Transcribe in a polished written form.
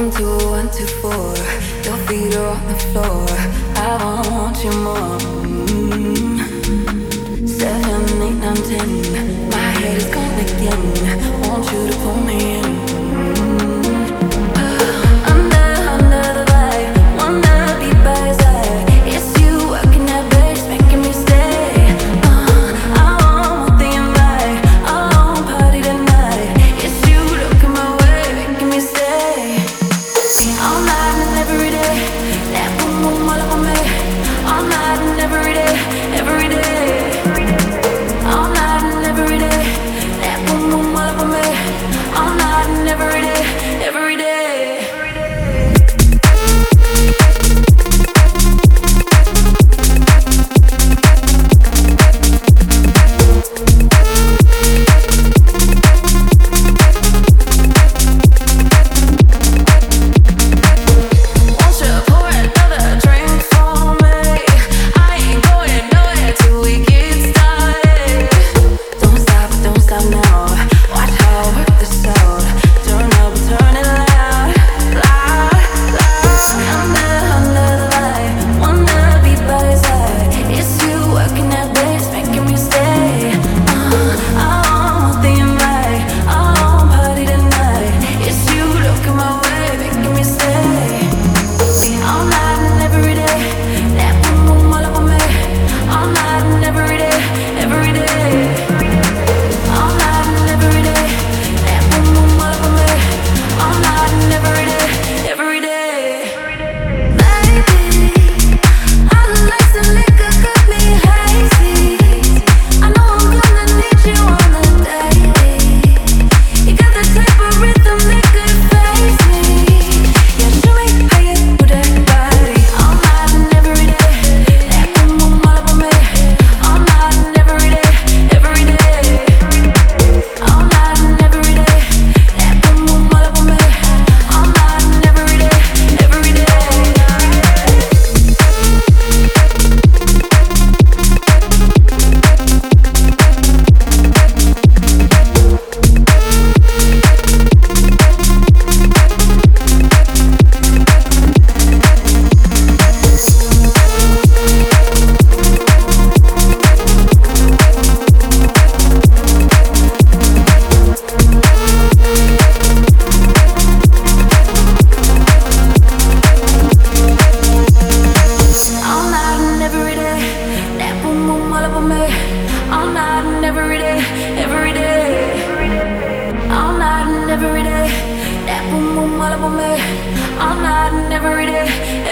1, 2, 4. Your feet are on the floor. I want you more. 7, 8, 9, 10. My head is gone again. Want you to pull me in. All night and every day.